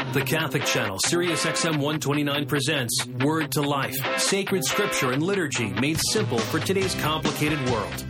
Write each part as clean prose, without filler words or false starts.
The Catholic Channel, Sirius XM 129 presents Word to Life, sacred scripture and liturgy made simple for today's complicated world.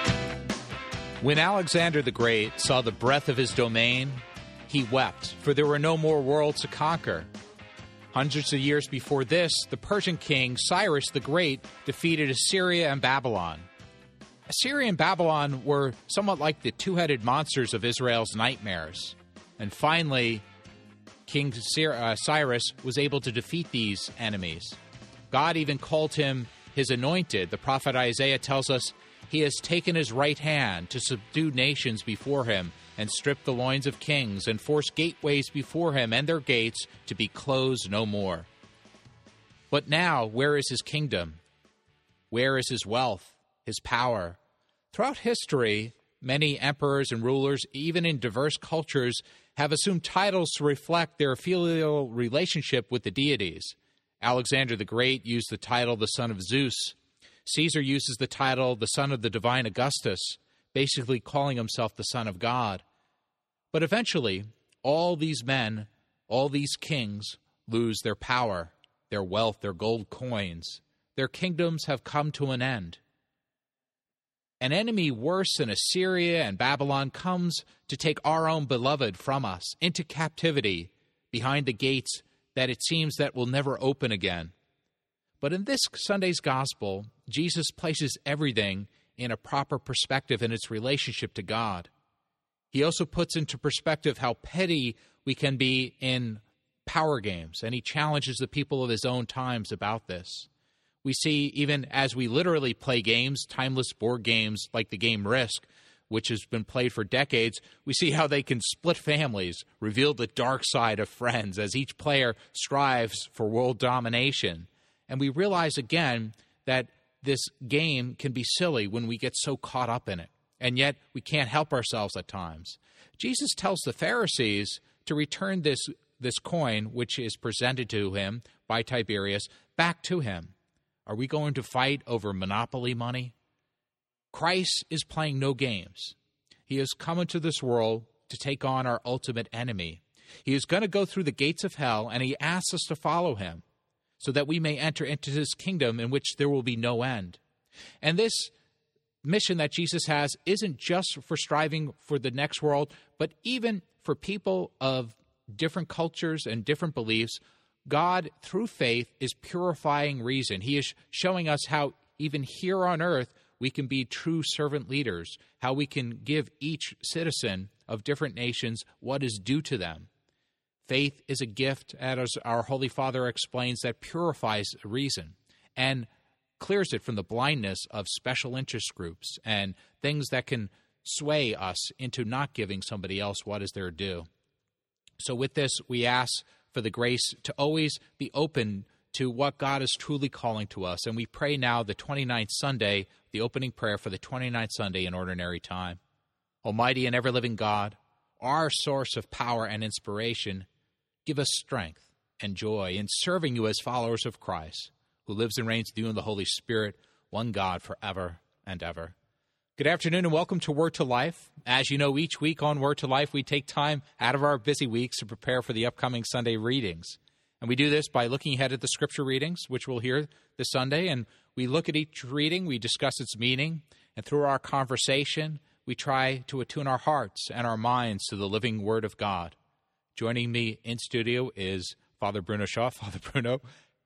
When Alexander the Great saw the breadth of his domain, he wept, for there were no more worlds to conquer. Hundreds of years before this, the Persian king Cyrus the Great defeated Assyria and Babylon. Assyria and Babylon were somewhat like the two-headed monsters of Israel's nightmares. And finally, King Cyrus was able to defeat these enemies. God even called him his anointed. The prophet Isaiah tells us, "He has taken his right hand to subdue nations before him, and strip the loins of kings, and force gateways before him, and their gates to be closed no more." But now, where is his kingdom? Where is his wealth, his power? Throughout history, many emperors and rulers, even in diverse cultures, have assumed titles to reflect their filial relationship with the deities. Alexander the Great used the title the son of Zeus. Caesar uses the title the son of the divine Augustus, basically calling himself the son of God. But eventually, all these men, all these kings, lose their power, their wealth, their gold coins. Their kingdoms have come to an end. An enemy worse than Assyria and Babylon comes to take our own beloved from us into captivity behind the gates that it seems that will never open again. But in this Sunday's gospel, Jesus places everything in a proper perspective in its relationship to God. He also puts into perspective how petty we can be in power games, and he challenges the people of his own times about this. We see, even as we literally play games, timeless board games like the game Risk, which has been played for decades, we see how they can split families, reveal the dark side of friends as each player strives for world domination. And we realize again that this game can be silly when we get so caught up in it, and yet we can't help ourselves at times. Jesus tells the Pharisees to return this coin, which is presented to him by Tiberius, back to him. Are we going to fight over monopoly money? Christ is playing no games. He has come into this world to take on our ultimate enemy. He is going to go through the gates of hell, and he asks us to follow him so that we may enter into his kingdom in which there will be no end. And this mission that Jesus has isn't just for striving for the next world, but even for people of different cultures and different beliefs. God, through faith, is purifying reason. He is showing us how even here on earth we can be true servant leaders, how we can give each citizen of different nations what is due to them. Faith is a gift, as our Holy Father explains, that purifies reason and clears it from the blindness of special interest groups and things that can sway us into not giving somebody else what is their due. So with this, we ask for the grace to always be open to what God is truly calling to us. And we pray now the 29th Sunday, the opening prayer for the 29th Sunday in Ordinary Time. Almighty and ever-living God, our source of power and inspiration, give us strength and joy in serving you as followers of Christ, who lives and reigns with you in the Holy Spirit, one God forever and ever. Good afternoon and welcome to Word to Life. As you know, each week on Word to Life, we take time out of our busy weeks to prepare for the upcoming Sunday readings. And we do this by looking ahead at the scripture readings, which we'll hear this Sunday. And we look at each reading, we discuss its meaning, and through our conversation, we try to attune our hearts and our minds to the living Word of God. Joining me in studio is Father Bruno Shaw. Father Bruno.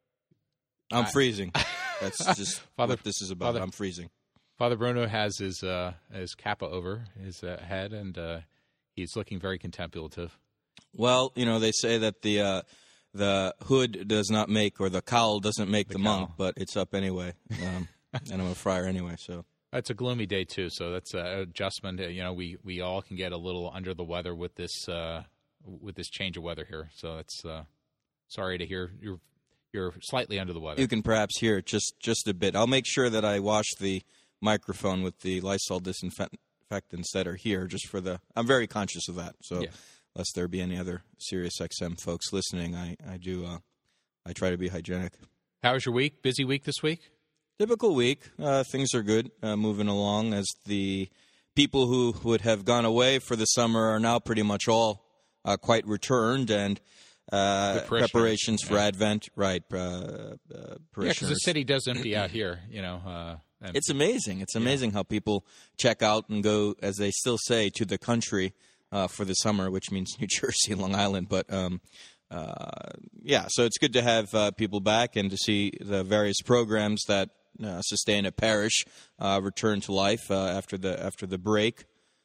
I'm freezing. That's just what this is about. I'm freezing. Father Bruno has his kappa over his head, and he's looking very contemplative. Well, you know, they say that the hood does not make, or the cowl doesn't make the monk, but it's up anyway. And I'm a friar anyway, so. It's a gloomy day, too, so that's an adjustment. You know, we all can get a little under the weather with this change of weather here, so that's sorry to hear you're slightly under the weather. You can perhaps hear it just a bit. I'll make sure that I wash the microphone with the Lysol disinfectants that are here, just for the. I'm very conscious of that. So, yeah. Lest there be any other Sirius XM folks listening, I try to be hygienic. How was your week? Busy week this week? Typical week. Things are good, moving along as the people who would have gone away for the summer are now pretty much all quite returned, and preparations for Advent, right? Because the city does empty out here, It's amazing. It's amazing how people check out and go, as they still say, to the country for the summer, which means New Jersey and Long Island. But so it's good to have people back and to see the various programs that sustain a parish return to life after the break.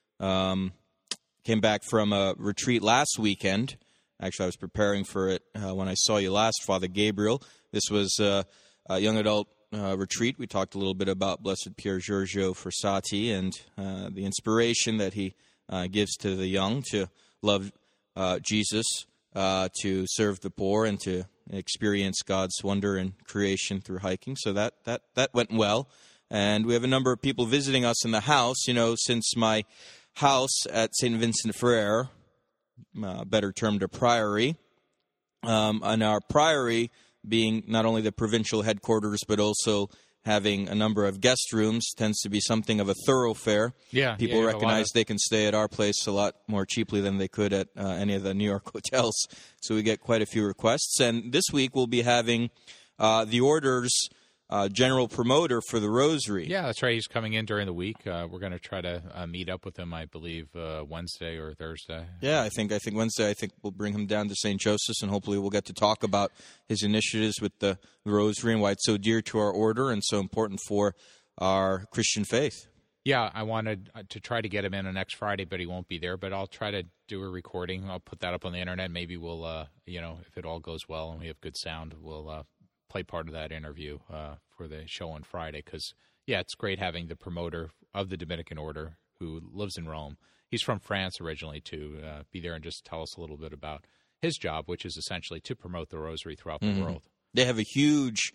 Came back from a retreat last weekend. Actually, I was preparing for it when I saw you last, Father Gabriel. This was a young adult retreat. We talked a little bit about Blessed Pier Giorgio Frassati and the inspiration that he gives to the young to love Jesus, to serve the poor, and to experience God's wonder in creation through hiking. So that went well. And we have a number of people visiting us in the house. Since my house at St. Vincent Ferrer, better termed a priory, and our priory being not only the provincial headquarters but also having a number of guest rooms tends to be something of a thoroughfare. Yeah, people recognize they can stay at our place a lot more cheaply than they could at any of the New York hotels. So we get quite a few requests. And this week we'll be having the Order's general promoter for the Rosary. Yeah, that's right. He's coming in during the week. We're going to try to meet up with him, I believe, Wednesday or Thursday. Yeah, I think Wednesday. I think we'll bring him down to St. Joseph's, and hopefully we'll get to talk about his initiatives with the Rosary and why it's so dear to our order and so important for our Christian faith. Yeah, I wanted to try to get him in on next Friday, but he won't be there. But I'll try to do a recording. I'll put that up on the internet. Maybe we'll, if it all goes well and we have good sound, we'll play part of that interview for the show on Friday, because it's great having the promoter of the Dominican Order who lives in Rome. He's from France originally, to be there and just tell us a little bit about his job, which is essentially to promote the Rosary throughout the world. They have a huge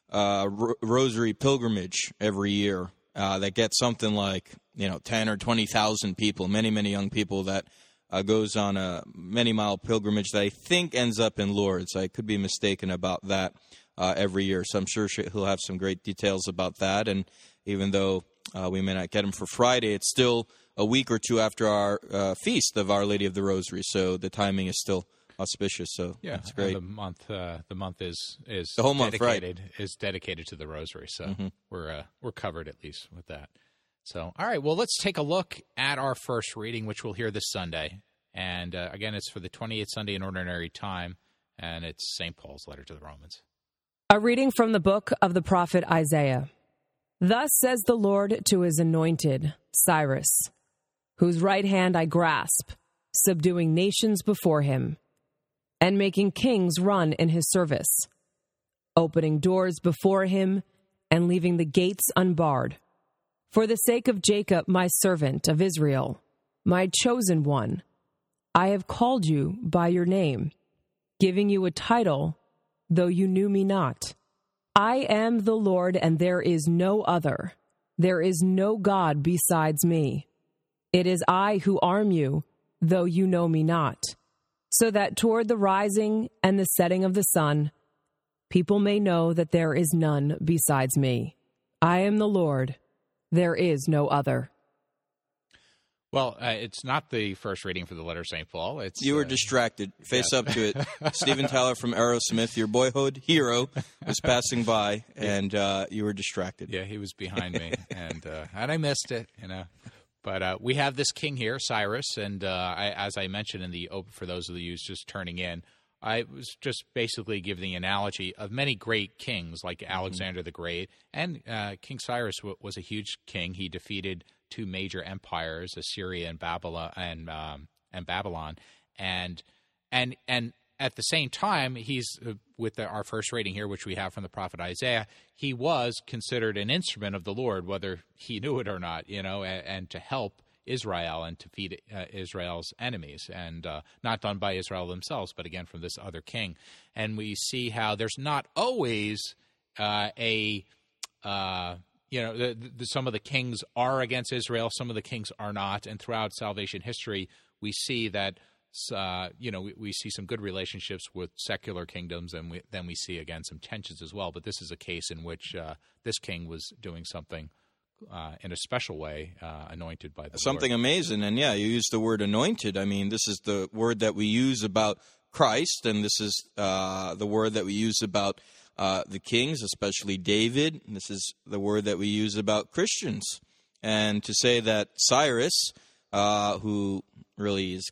Rosary pilgrimage every year that gets something like 10 or 20,000 people, many young people, that goes on a many-mile pilgrimage that I think ends up in Lourdes. I could be mistaken about that. Every year. So I'm sure he'll have some great details about that. And even though we may not get him for Friday, it's still a week or two after our feast of Our Lady of the Rosary. So the timing is still auspicious. So that's great. And the month is the whole month, right? Is dedicated to the Rosary. So we're covered at least with that. So all right, well, let's take a look at our first reading, which we'll hear this Sunday. And again, it's for the 28th Sunday in Ordinary Time, and it's St. Paul's letter to the Romans. A reading from the book of the prophet Isaiah. Thus says the Lord to his anointed, Cyrus, whose right hand I grasp, subduing nations before him, and making kings run in his service, opening doors before him and leaving the gates unbarred. For the sake of Jacob, my servant, of Israel, my chosen one, I have called you by your name, giving you a title, though you knew me not. I am the Lord, and there is no other. There is no God besides me. It is I who arm you, though you know me not, so that toward the rising and the setting of the sun, people may know that there is none besides me. I am the Lord. There is no other. Well, it's not the first reading for the letter of St. Paul. You were distracted. Face up to it. Steven Tyler from Aerosmith, your boyhood hero, was passing by, and you were distracted. Yeah, he was behind me, and I missed it, But we have this king here, Cyrus, and as I mentioned in the open, for those of you just turning in, I was just basically giving the analogy of many great kings like Alexander the Great, and King Cyrus was a huge king. He defeated two major empires, Assyria and Babylon, and at the same time, he's with our first reading here, which we have from the prophet Isaiah. He was considered an instrument of the Lord, whether he knew it or not, and to help Israel and to defeat Israel's enemies, and not done by Israel themselves, but again from this other king. And we see how there's not always some of the kings are against Israel, some of the kings are not, and throughout salvation history, we see that we see some good relationships with secular kingdoms, and then we see again some tensions as well. But this is a case in which this king was doing something in a special way, anointed by the Something Lord. Amazing. And yeah, you used the word anointed. I mean, this is the word that we use about Christ, and this is the word that we use about the kings, especially David. And this is the word that we use about Christians. And to say that Cyrus, who really is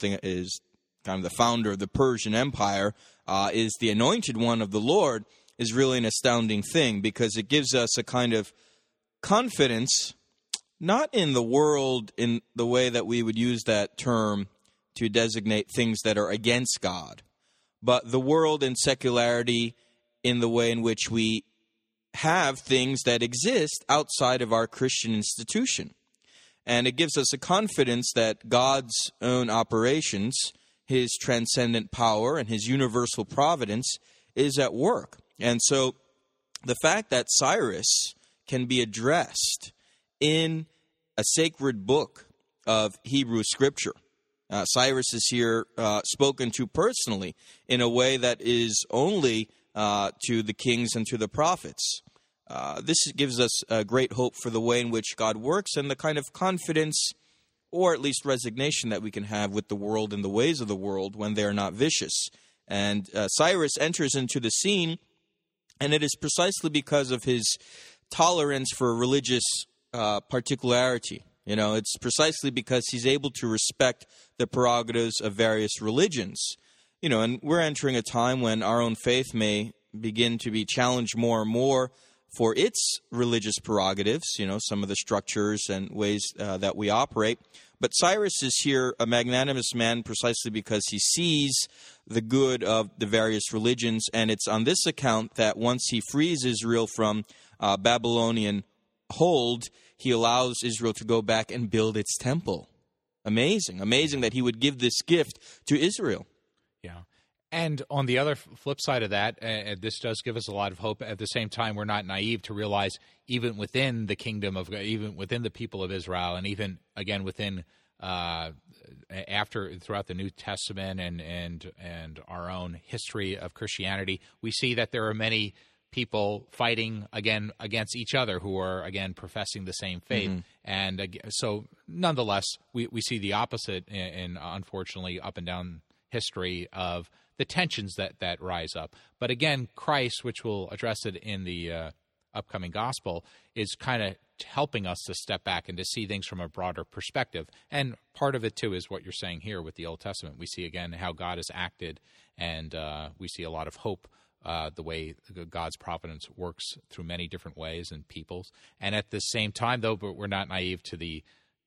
kind of the founder of the Persian Empire, is the anointed one of the Lord, is really an astounding thing, because it gives us a kind of confidence, not in the world in the way that we would use that term to designate things that are against God, but the world and secularity in the way in which we have things that exist outside of our Christian institution. And it gives us a confidence that God's own operations, his transcendent power and his universal providence is at work. And so the fact that Cyrus can be addressed in a sacred book of Hebrew Scripture, Cyrus is here spoken to personally in a way that is only to the kings and to the prophets. This gives us great hope for the way in which God works, and the kind of confidence, or at least resignation, that we can have with the world and the ways of the world when they are not vicious. And Cyrus enters into the scene, and it is precisely because of his tolerance for religious particularity. You know, it's precisely because he's able to respect the prerogatives of various religions. You know, and we're entering a time when our own faith may begin to be challenged more and more for its religious prerogatives, you know, some of the structures and ways that we operate. But Cyrus is here a magnanimous man precisely because he sees the good of the various religions, and it's on this account that once he frees Israel from Babylonian hold, he allows Israel to go back and build its temple. Amazing that he would give this gift to Israel. Yeah. And on the other flip side of that, this does give us a lot of hope. At the same time, we're not naive to realize even within the kingdom of, even within the people of Israel, and even, again, within throughout the New Testament and our own history of Christianity, we see that there are many people fighting again against each other who are, again, professing the same faith. Mm-hmm. And so nonetheless, we see the opposite in unfortunately up and down history of the tensions that rise up. But again, Christ, which we'll address it in the upcoming gospel, is kind of helping us to step back and to see things from a broader perspective. And part of it, too, is what you're saying here with the Old Testament. We see, again, how God has acted, and we see a lot of hope, the way God's providence works through many different ways and peoples. And at the same time, though, but we're not naive to the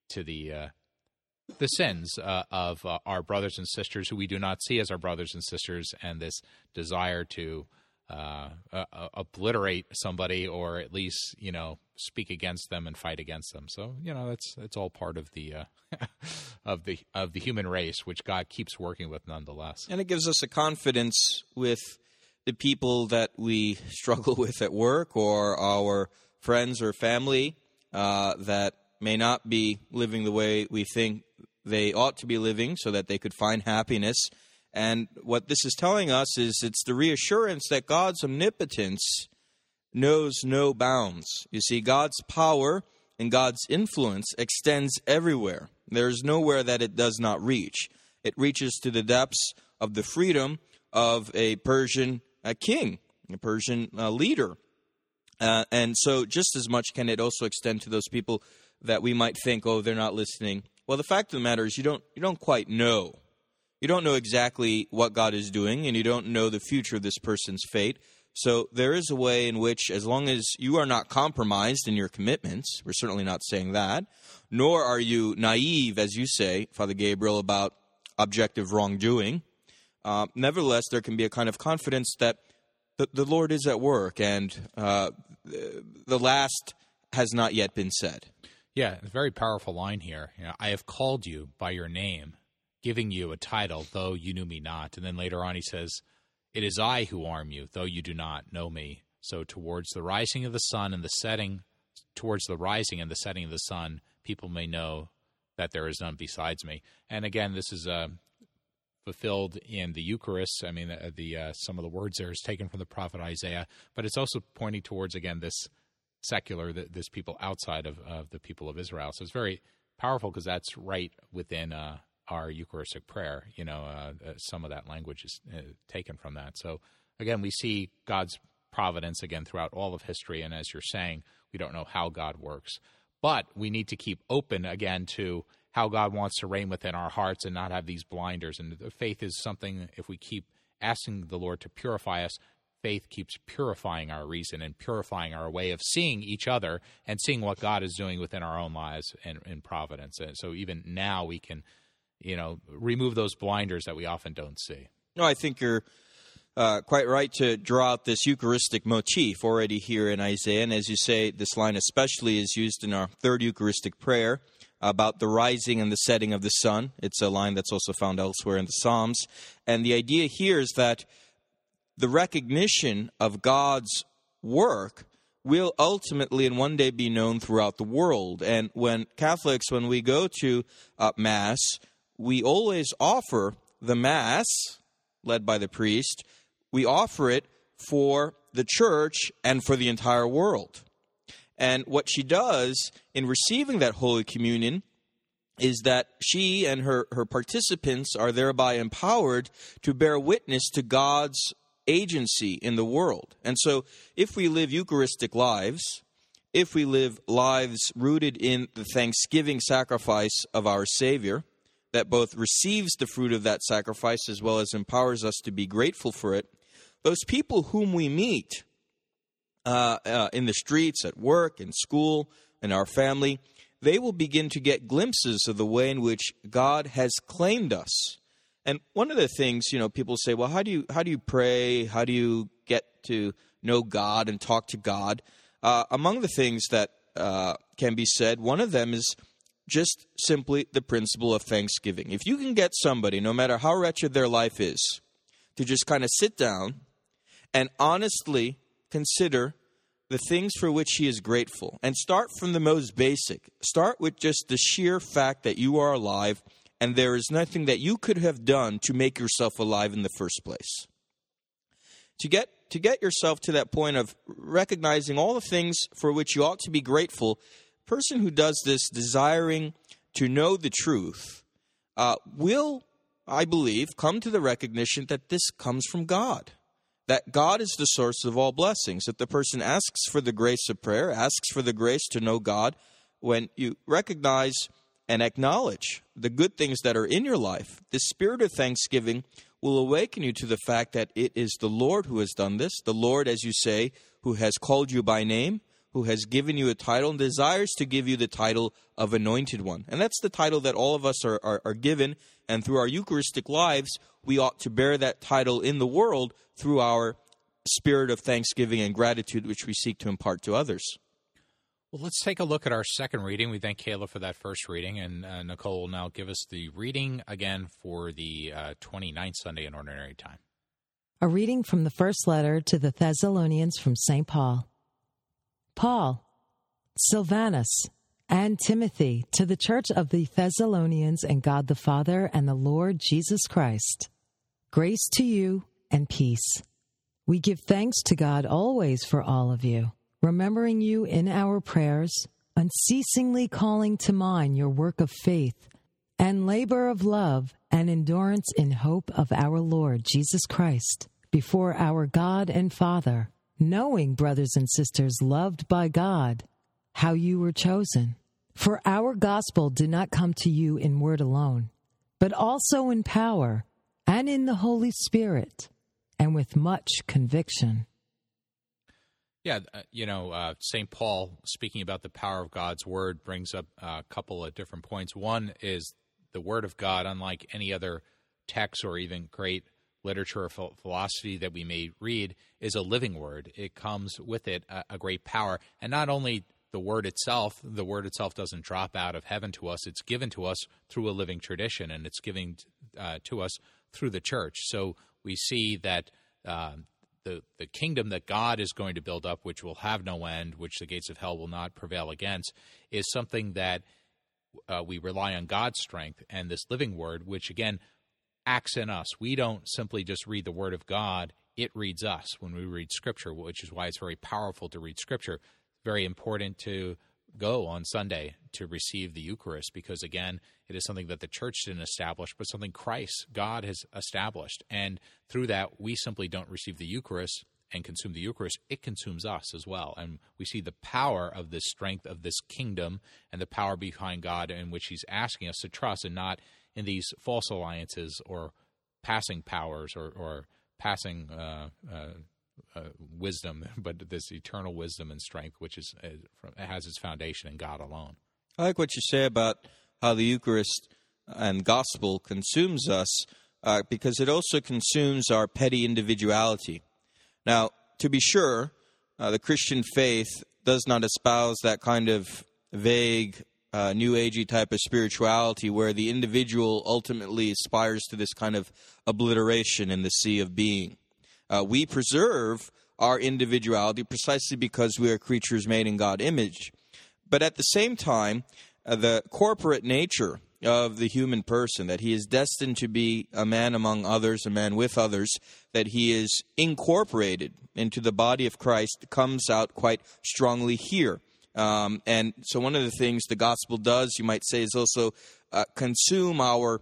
sins of our brothers and sisters who we do not see as our brothers and sisters, and this desire to obliterate somebody, or at least, you know, speak against them and fight against them. So, you know, it's all part of the of the human race, which God keeps working with nonetheless. And it gives us a confidence with the people that we struggle with at work, or our friends or family that may not be living the way we think they ought to be living, so that they could find happiness. And what this is telling us is it's the reassurance that God's omnipotence knows no bounds. You see, God's power and God's influence extends everywhere. There's nowhere that it does not reach. It reaches to the depths of the freedom of a Persian king, a Persian leader. And so just as much can it also extend to those people that we might think, oh, they're not listening. Well, the fact of the matter is you don't quite know. You don't know exactly what God is doing, and you don't know the future of this person's fate. So there is a way in which, as long as you are not compromised in your commitments, we're certainly not saying that, nor are you naive, as you say, Father Gabriel, about objective wrongdoing, nevertheless, there can be a kind of confidence that the Lord is at work, and the last has not yet been said. Yeah, a very powerful line here. You know, I have called you by your name, giving you a title, though you knew me not. And then later on he says, it is I who arm you, though you do not know me. So towards the rising of the sun and the setting, towards the rising and the setting of the sun, people may know that there is none besides me. And again, this is fulfilled in the Eucharist. I mean, some of the words there is taken from the prophet Isaiah, but it's also pointing towards, again, this secular, this people outside of the people of Israel. So it's very powerful because that's right within our Eucharistic prayer. Some of that language is taken from that. So again, we see God's providence again throughout all of history, and as you're saying, we don't know how God works. But we need to keep open again to how God wants to reign within our hearts and not have these blinders. And the faith is something, if we keep asking the Lord to purify us, faith keeps purifying our reason and purifying our way of seeing each other and seeing what God is doing within our own lives and in providence. And so even now we can, remove those blinders that we often don't see. No, I think you're quite right to draw out this Eucharistic motif already here in Isaiah. And as you say, this line especially is used in our third Eucharistic prayer about the rising and the setting of the sun. It's a line that's also found elsewhere in the Psalms. And the idea here is that the recognition of God's work will ultimately and one day be known throughout the world. And when Catholics, when we go to Mass, we always offer the Mass, led by the priest, we offer it for the Church and for the entire world. And what she does in receiving that Holy Communion is that she and her participants are thereby empowered to bear witness to God's agency in the world. And so if we live Eucharistic lives, if we live lives rooted in the thanksgiving sacrifice of our Savior, that both receives the fruit of that sacrifice as well as empowers us to be grateful for it, those people whom we meet in the streets, at work, in school, in our family, they will begin to get glimpses of the way in which God has claimed us. And one of the things, people say, well, how do you pray? How do you get to know God and talk to God? Among the things that can be said, one of them is just simply the principle of thanksgiving. If you can get somebody, no matter how wretched their life is, to just kind of sit down and honestly consider the things for which he is grateful, and start from the most basic. Start with just the sheer fact that you are alive, and there is nothing that you could have done to make yourself alive in the first place. To get yourself to that point of recognizing all the things for which you ought to be grateful, a person who does this, desiring to know the truth, will, I believe, come to the recognition that this comes from God. That God is the source of all blessings. That the person asks for the grace of prayer, asks for the grace to know God. When you recognize and acknowledge the good things that are in your life, the spirit of thanksgiving will awaken you to the fact that it is the Lord who has done this. The Lord, as you say, who has called you by name, who has given you a title and desires to give you the title of Anointed One. And that's the title that all of us are given. And through our Eucharistic lives, we ought to bear that title in the world through our spirit of thanksgiving and gratitude, which we seek to impart to others. Well, let's take a look at our second reading. We thank Kayla for that first reading, and Nicole will now give us the reading again for the 29th Sunday in Ordinary Time. A reading from the first letter to the Thessalonians from St. Paul. Paul, Silvanus, and Timothy, to the church of the Thessalonians and God the Father and the Lord Jesus Christ. Grace to you and peace. We give thanks to God always for all of you, remembering you in our prayers, unceasingly calling to mind your work of faith and labor of love and endurance in hope of our Lord Jesus Christ before our God and Father, knowing, brothers and sisters loved by God, how you were chosen. For our gospel did not come to you in word alone, but also in power and in the Holy Spirit, and with much conviction. Yeah, St. Paul, speaking about the power of God's word, brings up a couple of different points. One is the word of God, unlike any other text or even great literature or philosophy that we may read, is a living word. It comes with it a great power. And not only the word itself doesn't drop out of heaven to us. It's given to us through a living tradition, and it's given to us through the church. So we see that the kingdom that God is going to build up, which will have no end, which the gates of hell will not prevail against, is something that we rely on God's strength and this living word, which again acts in us. We don't simply just read the word of God. It reads us when we read Scripture, which is why it's very powerful to read Scripture. very important to go on Sunday to receive the Eucharist because, again, it is something that the church didn't establish, but something Christ, God, has established. And through that, we simply don't receive the Eucharist and consume the Eucharist. It consumes us as well. And we see the power of this strength of this kingdom and the power behind God in which he's asking us to trust and not in these false alliances or passing powers or passing wisdom, but this eternal wisdom and strength, which has its foundation in God alone. I like what you say about how the Eucharist and gospel consumes us, because it also consumes our petty individuality. Now, to be sure, the Christian faith does not espouse that kind of vague, New Agey type of spirituality where the individual ultimately aspires to this kind of obliteration in the sea of being. We preserve our individuality precisely because we are creatures made in God's image. But at the same time, the corporate nature of the human person, that he is destined to be a man among others, a man with others, that he is incorporated into the body of Christ, comes out quite strongly here. And so one of the things the gospel does, you might say, is also consume our,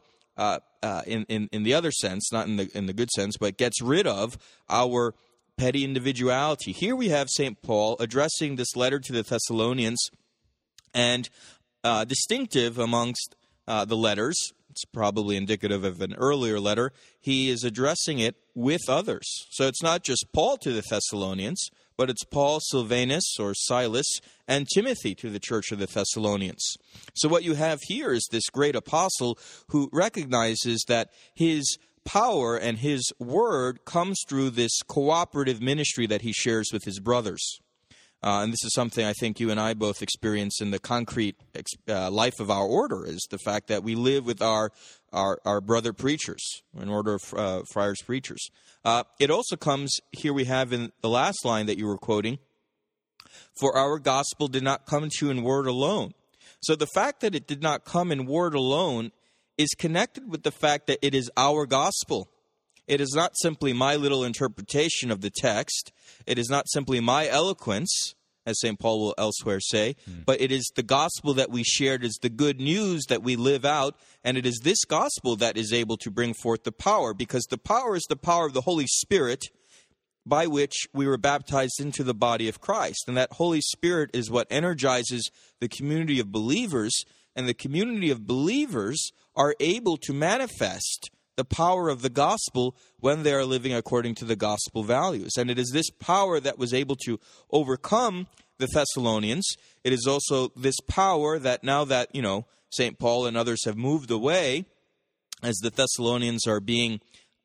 in the other sense, not in the good sense, but gets rid of our petty individuality. Here we have St. Paul addressing this letter to the Thessalonians, and distinctive amongst the letters, it's probably indicative of an earlier letter, he is addressing it with others. So it's not just Paul to the Thessalonians, but it's Paul, Silvanus, or Silas, and Timothy to the church of the Thessalonians. So what you have here is this great apostle who recognizes that his power and his word comes through this cooperative ministry that he shares with his brothers. And this is something I think you and I both experience in the concrete life of our order, is the fact that we live with our brother preachers, an order of friars preachers. It also comes, here we have in the last line that you were quoting, for our gospel did not come to you in word alone. So the fact that it did not come in word alone is connected with the fact that it is our gospel. It is not simply my little interpretation of the text. It is not simply my eloquence, as St. Paul will elsewhere say, but it is the gospel that we shared, is the good news that we live out, and it is this gospel that is able to bring forth the power, because the power is the power of the Holy Spirit by which we were baptized into the body of Christ. And that Holy Spirit is what energizes the community of believers, and the community of believers are able to manifest the power of the gospel when they are living according to the gospel values. And it is this power that was able to overcome the Thessalonians. It is also this power that now that, St. Paul and others have moved away, as the Thessalonians are being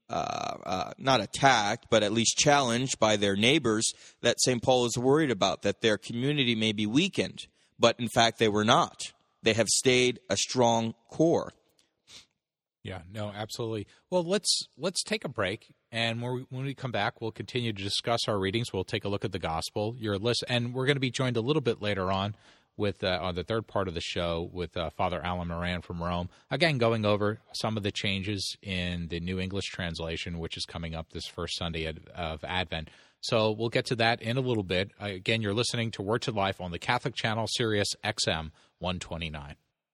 not attacked, but at least challenged by their neighbors, that St. Paul is worried about, that their community may be weakened. But in fact, they were not. They have stayed a strong core. Yeah, no, absolutely. Well, let's take a break, and when we come back, we'll continue to discuss our readings. We'll take a look at the gospel, your list, and we're going to be joined a little bit later on with on the third part of the show with Father Alan Moran from Rome. Again, going over some of the changes in the New English translation, which is coming up this first Sunday of Advent. So we'll get to that in a little bit. Again, you're listening to Word to Life on the Catholic channel, Sirius XM 129.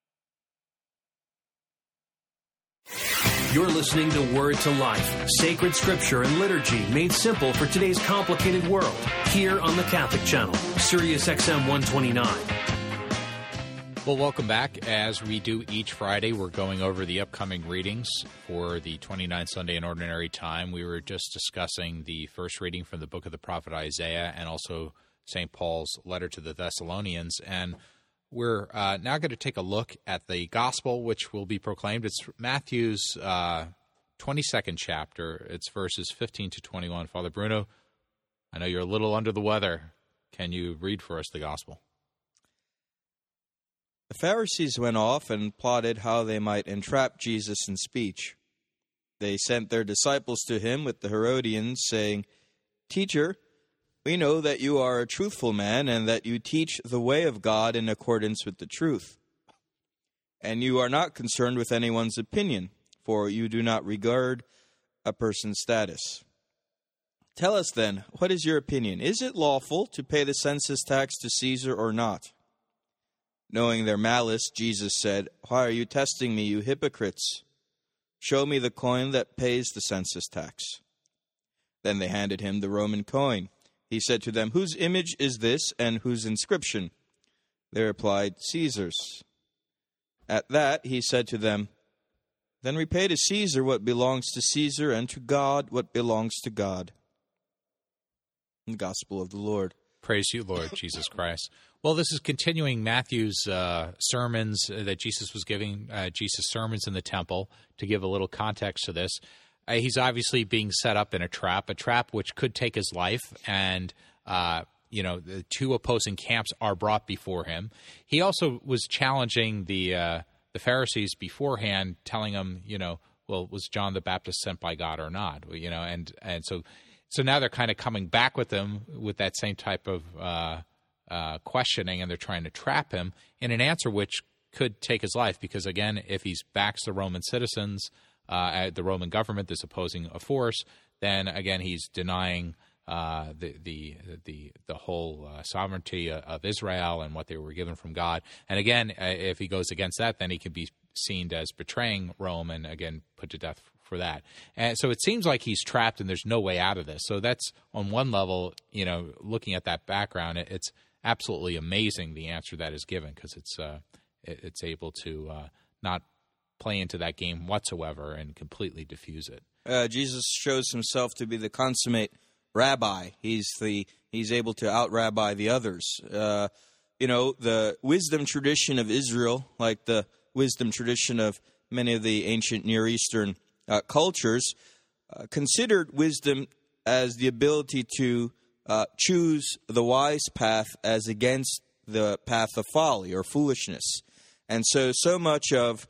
You're listening to Word to Life, sacred scripture and liturgy made simple for today's complicated world, here on the Catholic channel, Sirius XM 129. Well, welcome back. As we do each Friday, we're going over the upcoming readings for the 29th Sunday in Ordinary Time. We were just discussing the first reading from the book of the prophet Isaiah and also St. Paul's letter to the Thessalonians, and we're now going to take a look at the gospel, which will be proclaimed. It's Matthew's 22nd chapter. It's verses 15 to 21. Father Bruno, I know you're a little under the weather. Can you read for us the gospel? The Pharisees went off and plotted how they might entrap Jesus in speech. They sent their disciples to him with the Herodians, saying, "Teacher, we know that you are a truthful man and that you teach the way of God in accordance with the truth. And you are not concerned with anyone's opinion, for you do not regard a person's status. Tell us then, what is your opinion? Is it lawful to pay the census tax to Caesar or not? Knowing their malice, Jesus said, Why are you testing me, you hypocrites? Show me the coin that pays the census tax. Then they handed him the Roman coin. He said to them, Whose image is this, and whose inscription? They replied, Caesar's. At that he said to them, Then repay to Caesar what belongs to Caesar, and to God what belongs to God. The Gospel of the Lord. Praise you, Lord Jesus Christ. Well, this is continuing Matthew's sermons that Jesus was giving, Jesus' sermons in the temple, to give a little context to this. He's obviously being set up in a trap which could take his life, and the two opposing camps are brought before him. He also was challenging the Pharisees beforehand, telling them, was John the Baptist sent by God or not? And so now they're kind of coming back with him with that same type of questioning, and they're trying to trap him in an answer which could take his life, because again, if he backs the Roman citizens, the Roman government that's opposing a force, then again he's denying the whole sovereignty of Israel and what they were given from God. And again, if he goes against that, then he can be seen as betraying Rome and again put to death for that. And so it seems like he's trapped and there's no way out of this. So that's on one level, looking at that background, it's absolutely amazing the answer that is given, because it's able to not play into that game whatsoever and completely diffuse it. Jesus shows himself to be the consummate rabbi. He's able to out-rabbi the others. The wisdom tradition of Israel, like the wisdom tradition of many of the ancient Near Eastern cultures, considered wisdom as the ability to choose the wise path as against the path of folly or foolishness. And so much of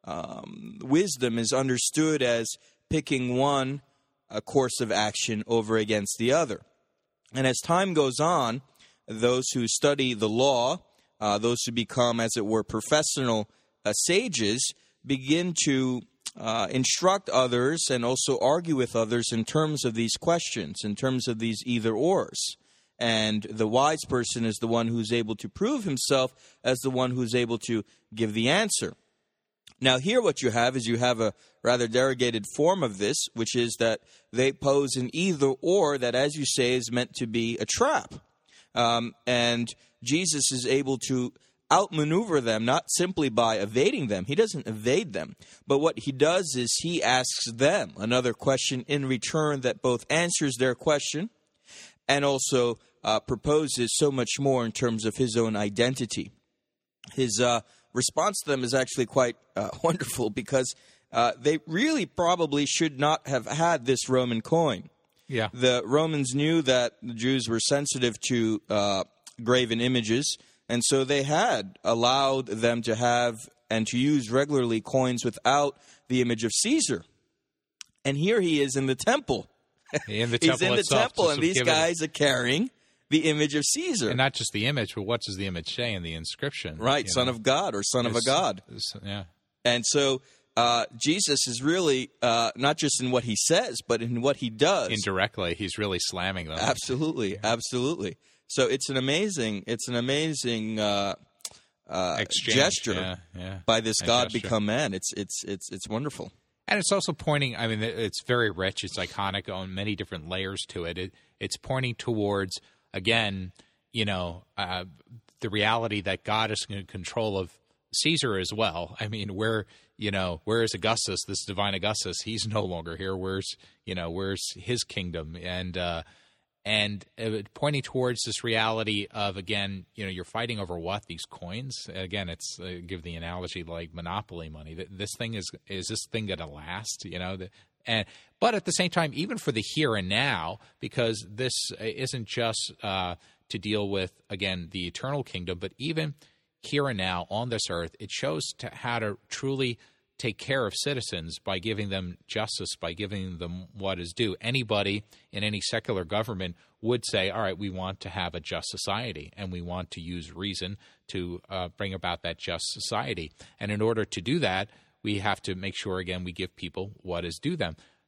wisdom is understood as picking one course of action over against the other. And as time goes on, those who study the law, those who become, as it were, professional sages, begin to instruct others and also argue with others in terms of these questions, in terms of these either-ors. And the wise person is the one who's able to prove himself as the one who's able to give the answer. Now, here what you have is you have a rather derogated form of this, which is that they pose an either-or that, as you say, is meant to be a trap. And Jesus is able to outmaneuver them, not simply by evading them. He doesn't evade them. But what he does is he asks them another question in return that both answers their question and also proposes so much more in terms of his own identity. His response to them is actually quite wonderful, because they really probably should not have had this Roman coin. Yeah. The Romans knew that the Jews were sensitive to graven images, and so they had allowed them to have and to use regularly coins without the image of Caesar. And here he is in the temple. In the He's temple in the itself, temple, and these guys are carrying the image of Caesar. And not just the image, but what does the image say in the inscription? Right, Son of God or Son of a God. Yeah. And so Jesus is really, not just in what he says, but in what he does. Indirectly, he's really slamming them. Absolutely, absolutely. So it's an amazing gesture by this God gesture. Become man. It's wonderful. And it's also pointing, it's very rich. It's iconic on many different layers to it. It's pointing towards, again, the reality that God is in control of Caesar as well. Where is Augustus, this divine Augustus? He's no longer here. Where's his kingdom? And pointing towards this reality of, again, you're fighting over what? These coins? Again, it's give the analogy like Monopoly money. This thing is this thing going to last? But at the same time, even for the here and now, because this isn't just to deal with, again, the eternal kingdom, but even here and now on this earth, it shows how to truly take care of citizens by giving them justice, by giving them what is due. Anybody in any secular government would say, all right, we want to have a just society, and we want to use reason to bring about that just society. And in order to do that, we have to make sure, again, we give people what is due them.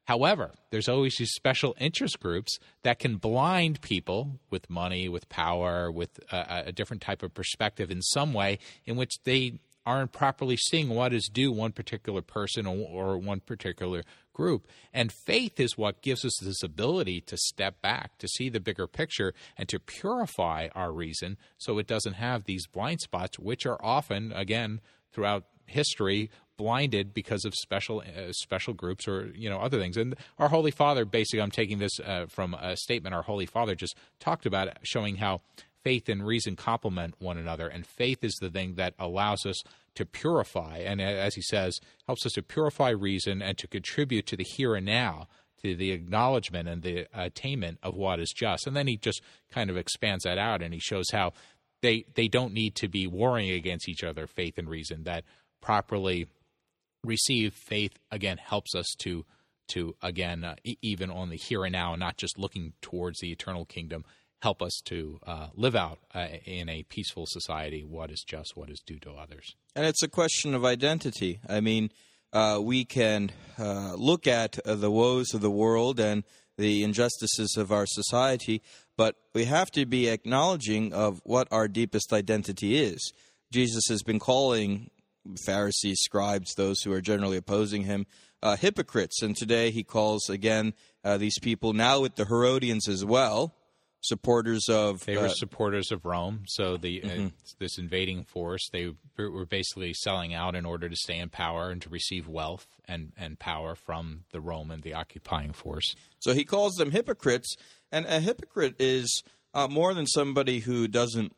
However, there's always these special interest groups that can blind people with money, with power, with a different type of perspective in some way in which they aren't properly seeing what is due one particular person or one particular group. And faith is what gives us this ability to step back, to see the bigger picture, and to purify our reason so it doesn't have these blind spots, which are often, again, throughout history, blinded because of special groups or other things. And our Holy Father, basically, I'm taking this from a statement our Holy Father just talked about, showing how faith and reason complement one another, and faith is the thing that allows us to purify, and as he says, helps us to purify reason and to contribute to the here and now, to the acknowledgement and the attainment of what is just. And then he just kind of expands that out, and he shows how they don't need to be warring against each other, faith and reason, that properly received faith, again, helps us to again, even on the here and now, not just looking towards the eternal kingdom, help us to live out in a peaceful society what is just, what is due to others. And it's a question of identity. I mean, we can look at the woes of the world and the injustices of our society, but we have to be acknowledging of what our deepest identity is. Jesus has been calling Pharisees, scribes, those who are generally opposing him, hypocrites. And today he calls, again, these people, now with the Herodians as well, supporters of... They were supporters of Rome, so this invading force, they were basically selling out in order to stay in power and to receive wealth and power from the Roman, the occupying force. So he calls them hypocrites, and a hypocrite is more than somebody who doesn't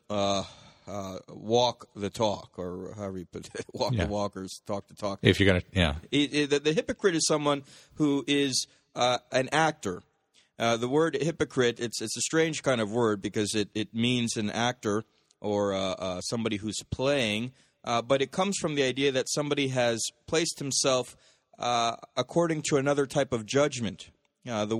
walk the talk, or however you put it, walk the walk or talk the talk. If you're going to, The hypocrite is someone who is an actor. The word hypocrite, it's a strange kind of word because it means an actor or somebody who's playing, but it comes from the idea that somebody has placed himself according to another type of judgment. The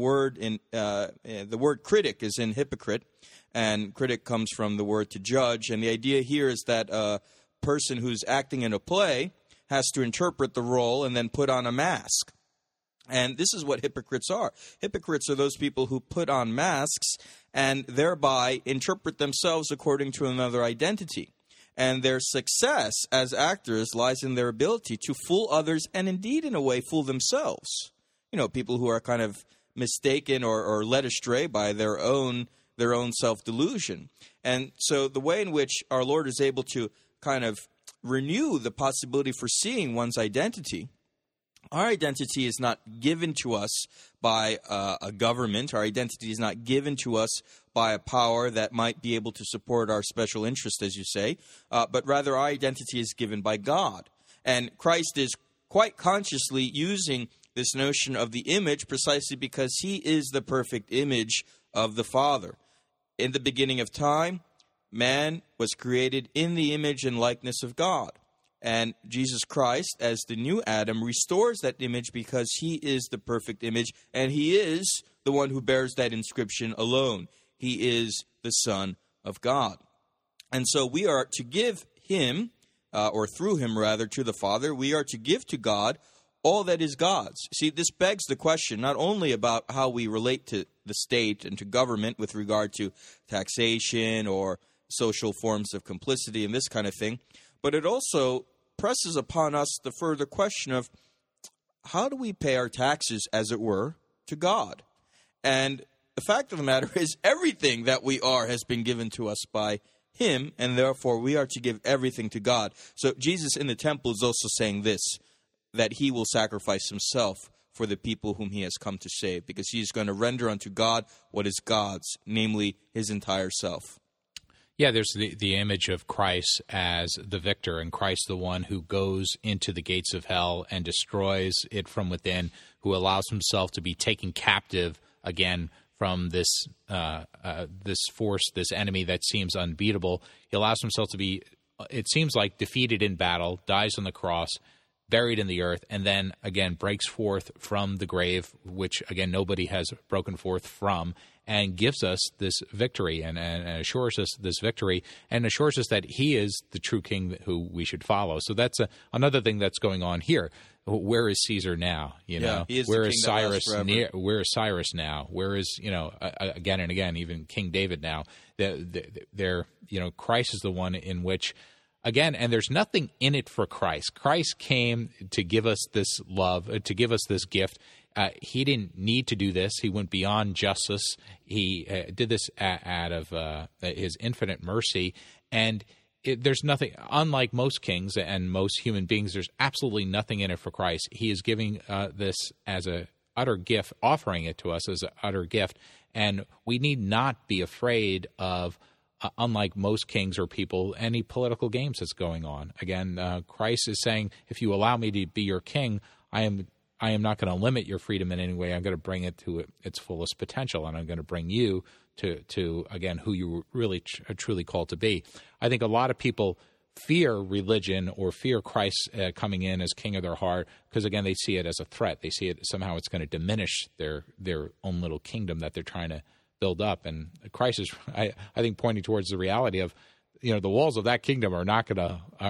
word critic is in hypocrite, and critic comes from the word to judge, and the idea here is that a person who's acting in a play has to interpret the role and then put on a mask. And this is what hypocrites are. Hypocrites are those people who put on masks and thereby interpret themselves according to another identity. And their success as actors lies in their ability to fool others and indeed, in a way, fool themselves. People who are kind of mistaken or led astray by their own self-delusion. And so the way in which our Lord is able to kind of renew the possibility for seeing one's identity. Our identity is not given to us by a government. Our identity is not given to us by a power that might be able to support our special interest, as you say, but rather our identity is given by God. And Christ is quite consciously using this notion of the image precisely because he is the perfect image of the Father. In the beginning of time, man was created in the image and likeness of God. And Jesus Christ, as the new Adam, restores that image because he is the perfect image, and he is the one who bears that inscription alone. He is the Son of God. And so we are to give him, or through him rather, to the Father, we are to give to God all that is God's. See, this begs the question not only about how we relate to the state and to government with regard to taxation or social forms of complicity and this kind of thing, but it also presses upon us the further question of how do we pay our taxes, as it were, to God? And the fact of the matter is everything that we are has been given to us by him, and therefore we are to give everything to God. So Jesus in the temple is also saying this, that he will sacrifice himself for the people whom he has come to save, because he is going to render unto God what is God's, namely his entire self. Yeah, there's the image of Christ as the victor, and Christ the one who goes into the gates of hell and destroys it from within, who allows himself to be taken captive again from this force, this enemy that seems unbeatable. He allows himself to be, it seems like, defeated in battle, dies on the cross, buried in the earth, and then again breaks forth from the grave, which again nobody has broken forth from, and gives us this victory and assures us this victory and assures us that he is the true king who we should follow. So that's another thing that's going on here. Where is Caesar now? Where is Cyrus? Where is Cyrus now? Where is again and again even King David now? Christ is the one in which. Again, and there's nothing in it for Christ. Christ came to give us this love, to give us this gift. He didn't need to do this. He went beyond justice. He did this out of his infinite mercy. And there's nothing, unlike most kings and most human beings, there's absolutely nothing in it for Christ. He is giving this as an utter gift, offering it to us as an utter gift. And we need not be afraid of unlike most kings or people, any political games that's going on. Again, Christ is saying, if you allow me to be your king, I am not going to limit your freedom in any way. I'm going to bring it to its fullest potential, and I'm going to bring you to again, who you really are truly called to be. I think a lot of people fear religion or fear Christ coming in as king of their heart because, again, they see it as a threat. They see it somehow it's going to diminish their own little kingdom that they're trying to build up. And Christ is, I think, pointing towards the reality of, the walls of that kingdom are not going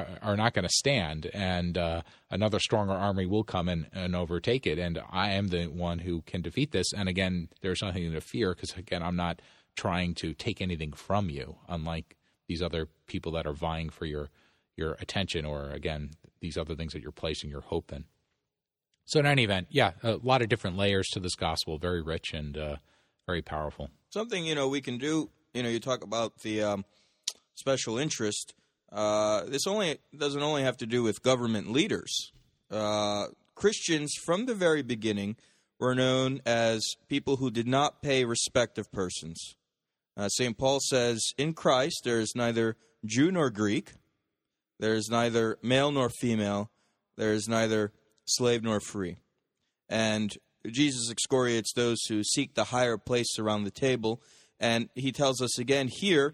to stand, and another stronger army will come and overtake it. And I am the one who can defeat this. And again, there's nothing to fear because, again, I'm not trying to take anything from you, unlike these other people that are vying for your attention, or again, these other things that you're placing your hope in. So in any event, a lot of different layers to this gospel, very rich and very powerful. Something, we can do, you talk about the special interest. This doesn't only have to do with government leaders. Christians from the very beginning were known as people who did not pay respect of persons. St. Paul says, in Christ there is neither Jew nor Greek, there is neither male nor female, there is neither slave nor free. And Jesus excoriates those who seek the higher place around the table, and he tells us again here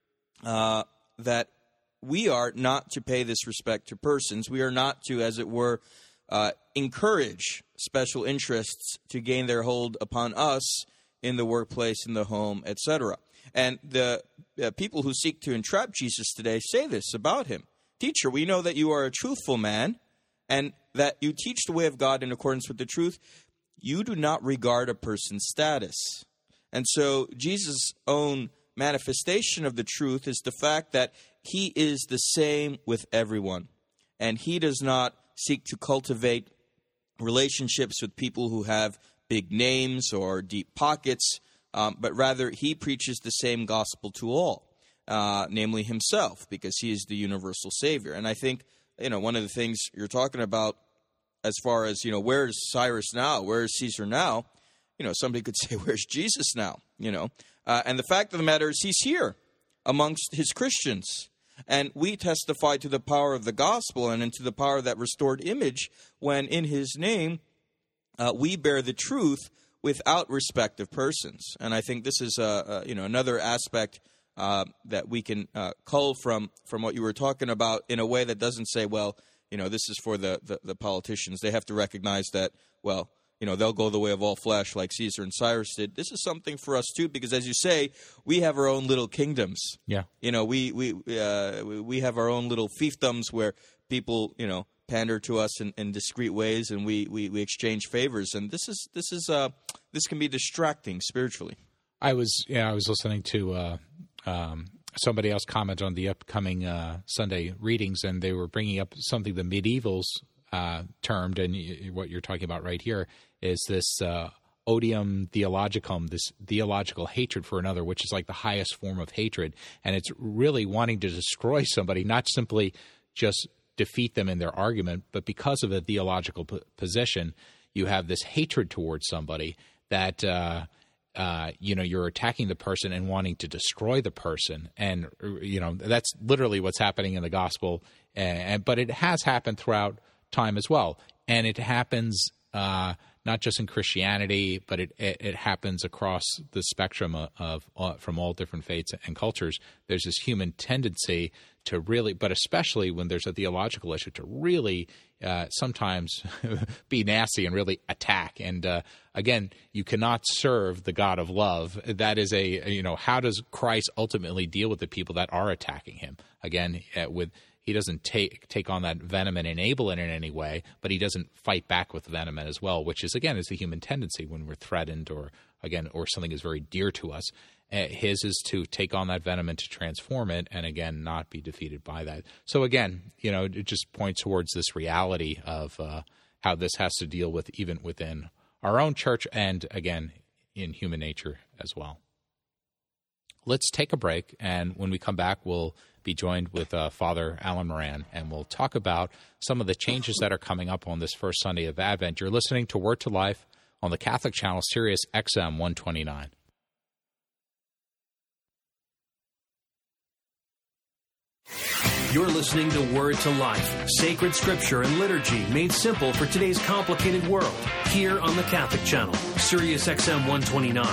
that we are not to pay this respect to persons. We are not to, as it were, encourage special interests to gain their hold upon us in the workplace, in the home, etc. And the people who seek to entrap Jesus today say this about him. Teacher, we know that you are a truthful man and that you teach the way of God in accordance with the truth. You do not regard a person's status. And so Jesus' own manifestation of the truth is the fact that he is the same with everyone. And he does not seek to cultivate relationships with people who have big names or deep pockets, but rather he preaches the same gospel to all, namely himself, because he is the universal Savior. And I think, one of the things you're talking about as far as, where is Cyrus now? Where is Caesar now? Somebody could say, where's Jesus now? And the fact of the matter is he's here amongst his Christians. And we testify to the power of the gospel and into the power of that restored image when in his name we bear the truth without respect of persons. And I think this is another aspect that we can cull from what you were talking about in a way that doesn't say, well, this is for the politicians. They have to recognize that, well, they'll go the way of all flesh like Caesar and Cyrus did. This is something for us too, because as you say, we have our own little kingdoms. Yeah. We have our own little fiefdoms where people, pander to us in discreet ways, and we exchange favors. And this can be distracting spiritually. I was listening to somebody else comment on the upcoming Sunday readings, and they were bringing up something the medievals termed, and what you're talking about right here is this odium theologicum, this theological hatred for another, which is like the highest form of hatred. And it's really wanting to destroy somebody, not simply just defeat them in their argument, but because of a theological position, you have this hatred towards somebody that you're attacking the person and wanting to destroy the person. And, that's literally what's happening in the gospel. But it has happened throughout time as well. And it happens not just in Christianity, but it happens across the spectrum of from all different faiths and cultures. There's this human tendency to really, but especially when there's a theological issue, to really sometimes be nasty and really attack. And again, you cannot serve the God of love. That is how does Christ ultimately deal with the people that are attacking him? Again, he doesn't take on that venom and enable it in any way, but he doesn't fight back with venom as well, which is the human tendency when we're threatened or something is very dear to us. His is to take on that venom and to transform it, and again, not be defeated by that. So again, it just points towards this reality of how this has to deal with even within our own church and, again, in human nature as well. Let's take a break, and when we come back, we'll be joined with Father Alan Moran, and we'll talk about some of the changes that are coming up on this first Sunday of Advent. You're listening to Word to Life on the Catholic channel, Sirius XM 129. You're listening to Word to Life, sacred scripture and liturgy made simple for today's complicated world, here on the Catholic channel, Sirius XM 129.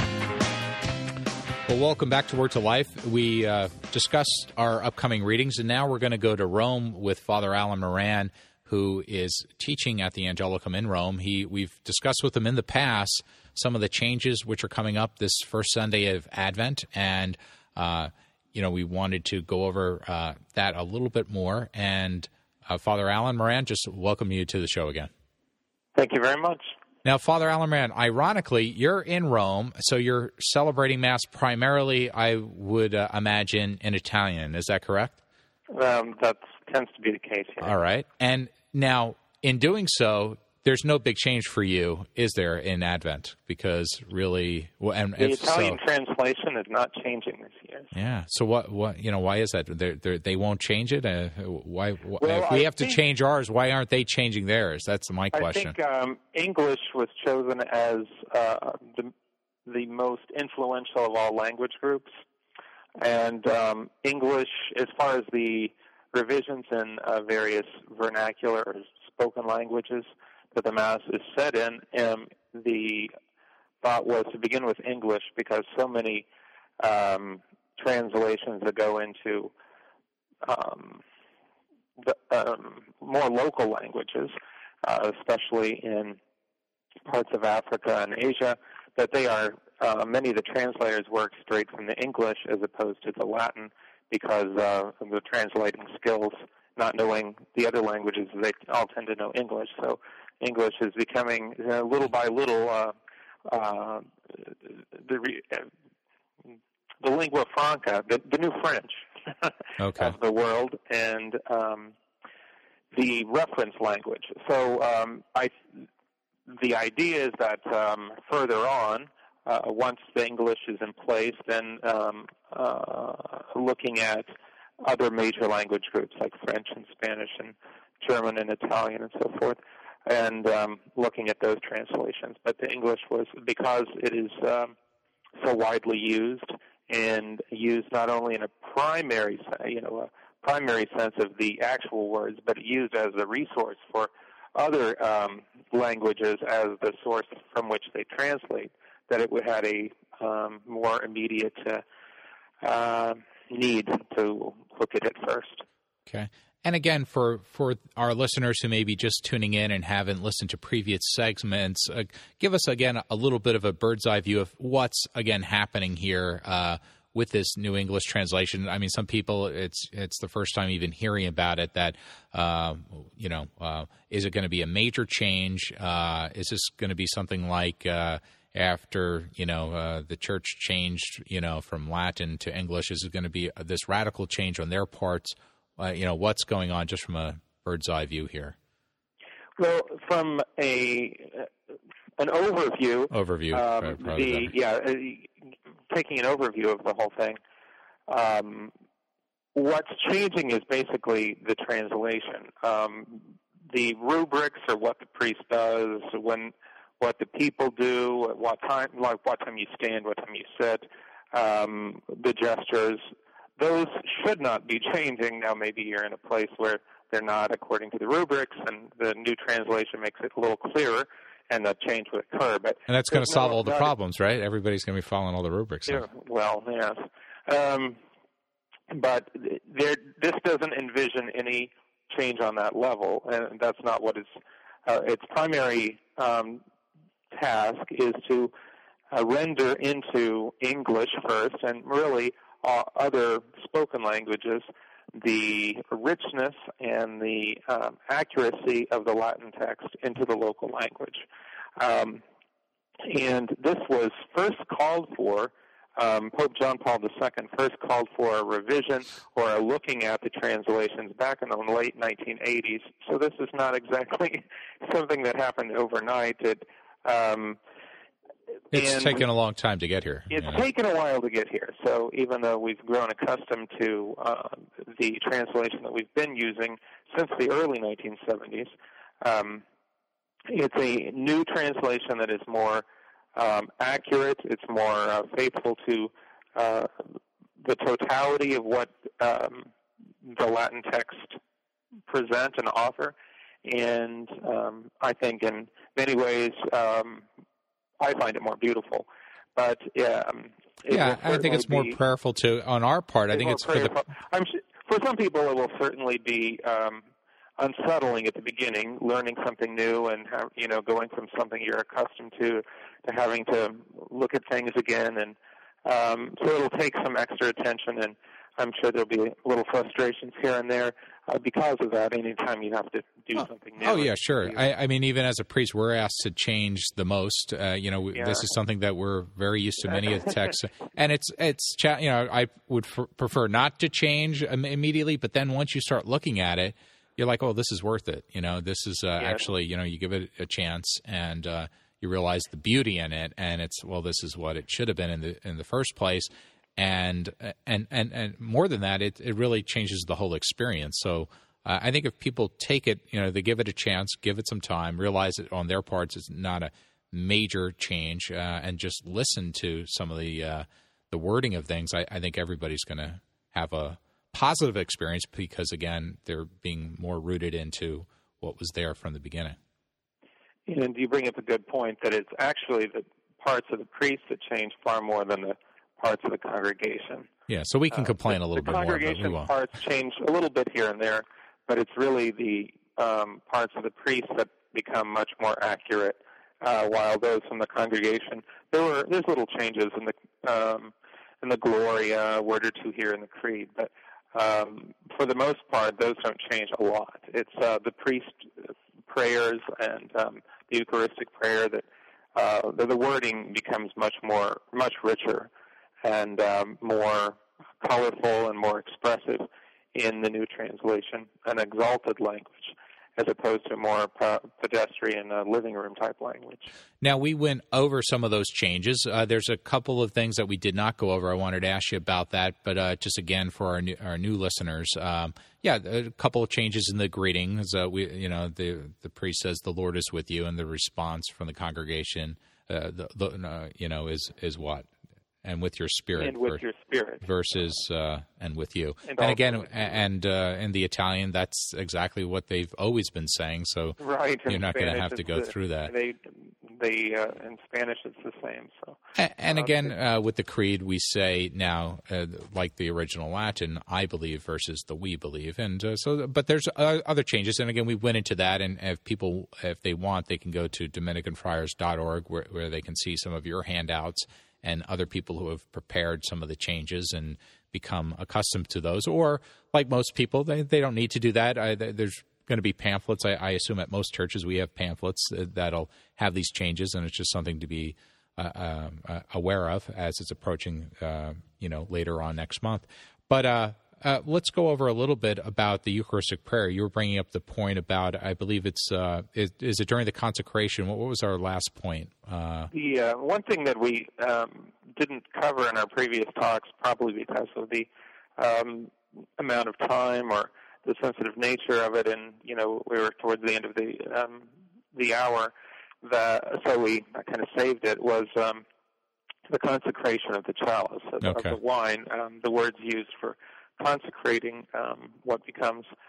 Well, welcome back to Word to Life. We discussed our upcoming readings, and now we're going to go to Rome with Father Alan Moran, who is teaching at the Angelicum in Rome. We've discussed with him in the past some of the changes which are coming up this first Sunday of Advent, and we wanted to go over that a little bit more. And Father Alan Moran, just welcome you to the show again. Thank you very much. Now, Father Alan Moran, ironically, you're in Rome, so you're celebrating Mass primarily, I would imagine, in Italian. Is that correct? That tends to be the case, yeah. All right. And now, in doing so, there's no big change for you, is there, in Advent? Because really, the Italian translation is not changing this year. Yeah. So what? Why is that? They won't change it. Why? Well, if we have to change ours, why aren't they changing theirs? That's my question. I think English was chosen as the most influential of all language groups, and English, as far as the revisions in various vernacular or spoken languages that the Mass is set in, the thought was to begin with English because so many translations that go into more local languages, especially in parts of Africa and Asia, that they are many of the translators work straight from the English as opposed to the Latin because of the translating skills. Not knowing the other languages, they all tend to know English. So English is becoming little by little the lingua franca, the new French of the world, and the reference language. So the idea is that further on, once the English is in place, then looking at other major language groups like French and Spanish and German and Italian and so forth, and looking at those translations. But the English was, because it is so widely used, and used not only in a primary sense of the actual words, but used as a resource for other languages as the source from which they translate, that it had a more immediate need to look at it first. Okay. And again, for our listeners who may be just tuning in and haven't listened to previous segments, give us, again, a little bit of a bird's eye view of what's, again, happening here with this New English translation. I mean, some people, it's the first time even hearing about it, that, is it going to be a major change? Is this going to be something like after, the church changed, from Latin to English? Is it going to be this radical change on their parts? What's going on just from a bird's eye view here? Well, from an overview. Taking an overview of the whole thing, what's changing is basically the translation. The rubrics are what the priest does, what the people do, at what time you stand, what time you sit, the gestures. Those should not be changing. Now maybe you're in a place where they're not according to the rubrics, and the new translation makes it a little clearer. and the change would occur. And that's going to solve all the problems, right? Everybody's going to be following all the rubrics. Yeah, well, yes. But this doesn't envision any change on that level, and that's not what its primary task is to render into English first, and really other spoken languages, the richness and the accuracy of the Latin text into the local language. And this was first called for, Pope John Paul II first called for a revision or a looking at the translations back in the late 1980s. So this is not exactly something that happened overnight. It's taken a long time to get here. It's taken a while to get here. So even though we've grown accustomed to the translation that we've been using since the early 1970s, it's a new translation that is more accurate. It's more faithful to the totality of what the Latin text present and offer. And I think in many ways I find it more beautiful. But I think it's more prayerful too on our part. I think it's for some people it will certainly be unsettling at the beginning, learning something new and going from something you're accustomed to having to look at things again, and so it'll take some extra attention, and I'm sure there'll be little frustrations here and there because of that. Anytime you have to do something new. Oh yeah, sure. I mean, even as a priest, we're asked to change the most. This is something that we're very used to. Many of the texts, and it's I would prefer not to change immediately, but then once you start looking at it, you're like, oh, this is worth it. This is actually, you give it a chance, and you realize the beauty in it, and this is what it should have been in the first place. And more than that, it really changes the whole experience. So I think if people take it, they give it a chance, give it some time, realize it on their parts it's not a major change, and just listen to some of the wording of things, I think everybody's going to have a positive experience because, again, they're being more rooted into what was there from the beginning. And you bring up a good point that it's actually the parts of the priest that change far more than the parts of the congregation. Yeah, so we can complain a little bit more. The congregation parts change a little bit here and there, but it's really the parts of the priest that become much more accurate, while those from the congregation, there's little changes in the Gloria, a word or two here in the Creed, but for the most part, those don't change a lot. It's the priest prayers and the Eucharistic prayer that the wording becomes much richer and more colorful and more expressive in the new translation, an exalted language, as opposed to more pedestrian living room type language. Now, we went over some of those changes. There's a couple of things that we did not go over. I wanted to ask you about that, but just again for our new listeners, a couple of changes in the greetings. The priest says, "The Lord is with you," and the response from the congregation, is what? And with your spirit. And with your spirit. Versus, and with you. And again, and in the Italian, that's exactly what they've always been saying, so right. You're not going to have to go through that. In Spanish, it's the same. So. And again, with the Creed, we say now, like the original Latin, "I believe" versus the "we believe." And but there's other changes. And again, we went into that, and if they want, they can go to DominicanFriars.org where they can see some of your handouts and other people who have prepared some of the changes and become accustomed to those. Or, like most people, they don't need to do that. There's going to be pamphlets. I assume at most churches we have pamphlets that'll have these changes, and it's just something to be aware of as it's approaching, later on next month. But let's go over a little bit about the Eucharistic prayer. You were bringing up the point about, I believe is it during the consecration? What was our last point? The one thing that we didn't cover in our previous talks, probably because of the amount of time or the sensitive nature of it, and we were towards the end of the hour, so I kind of saved it, was the consecration of the chalice, of the wine, the words used for consecrating what becomes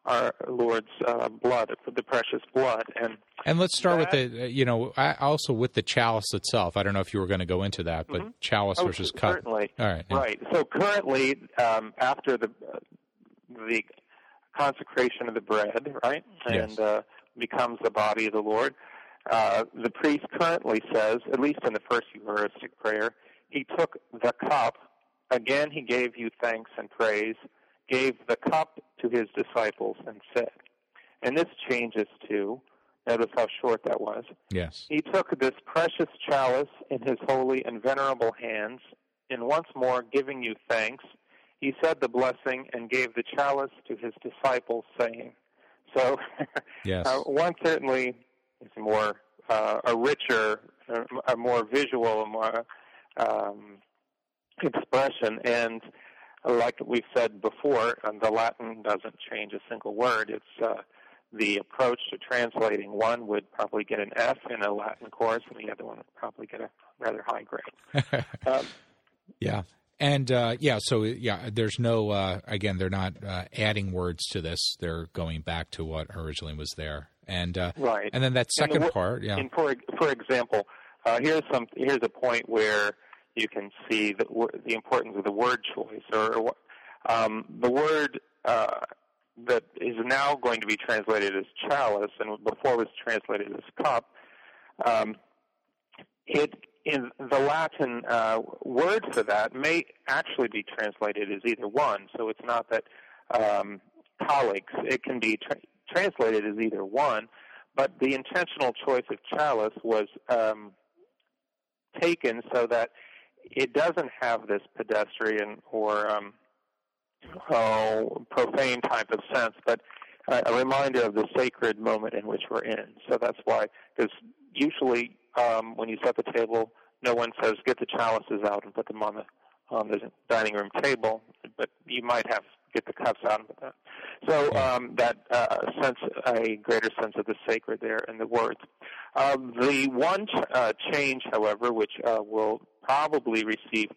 our Lord's blood, the precious blood. And let's start with also with the chalice itself. I don't know if you were going to go into that, but chalice versus cup. Certainly. All right. Yeah. Right. So currently, after the consecration of the bread, right, and becomes the body of the Lord, the priest currently says, at least in the first Eucharistic prayer, he took the cup. Again, he gave you thanks and praise, gave the cup to his disciples and said. And this changes to, notice how short that was. Yes. He took this precious chalice in his holy and venerable hands, and once more giving you thanks, he said the blessing and gave the chalice to his disciples, saying. So yes. One certainly is more a richer, a more visual, a more expression, and like we've said before, the Latin doesn't change a single word. It's the approach to translating. One would probably get an F in a Latin course, and the other one would probably get a rather high grade. Yeah. And, there's no, again, they're not adding words to this. They're going back to what originally was there. And right. And then that second part, yeah. And for example, here's a point where you can see the importance of the word choice, or the word that is now going to be translated as chalice, and before was translated as cup. In the Latin word for that may actually be translated as either one. So it's not that colleagues. It can be translated as either one, but the intentional choice of chalice was taken so that it doesn't have this pedestrian or profane type of sense, but a reminder of the sacred moment in which we're in. So that's why, because usually when you set the table, no one says, get the chalices out and put them on the dining room table, but you might get the cups out and put that. So that a greater sense of the sacred there in the words. The one change, however, which will probably receive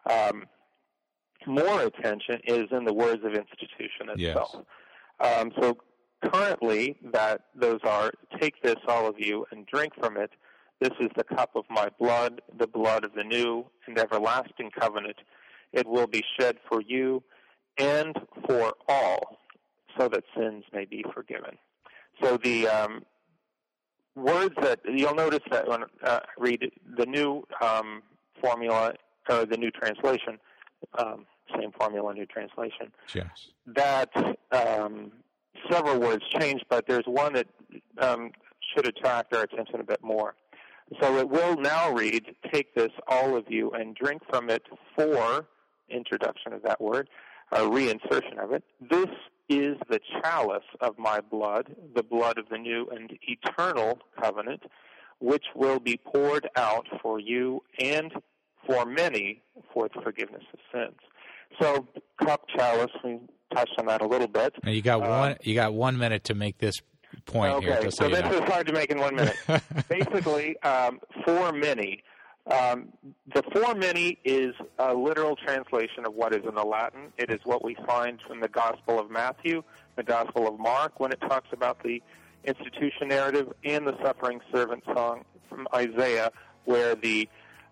more attention is in the words of institution itself. Yes. So currently, those are, take this, all of you, and drink from it. This is the cup of my blood, the blood of the new and everlasting covenant. It will be shed for you and for all, so that sins may be forgiven. So the words that you'll notice that when I read the new formula, or the new translation, same formula, new translation. Yes. That several words change, but there's one that should attract our attention a bit more. So it will now read, take this, all of you, and drink from it for, introduction of that word, reinsertion of it. This is the chalice of my blood, the blood of the new and eternal covenant, which will be poured out for you and for many for the forgiveness of sins. So, cup, chalice, we touched on that a little bit. Now you got 1 minute to make this point here. Okay, so this is hard to make in 1 minute. Basically, for many. The for many is a literal translation of what is in the Latin. It is what we find in the Gospel of Matthew, the Gospel of Mark, when it talks about the institution narrative, and the suffering servant song from Isaiah, where the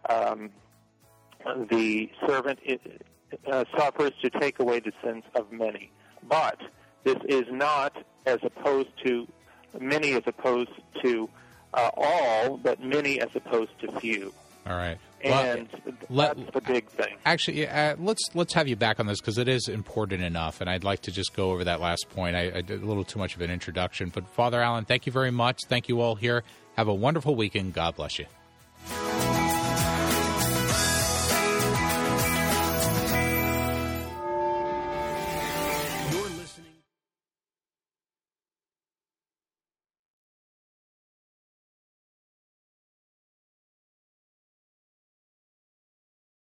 servant suffers to take away the sins of many. But this is not as opposed to many as opposed to all, but many as opposed to few. All right. And that's the big thing. Actually, let's have you back on this because it is important enough, and I'd like to just go over that last point. I did a little too much of an introduction. But Father Allen, thank you very much. Thank you all here. Have a wonderful weekend. God bless you.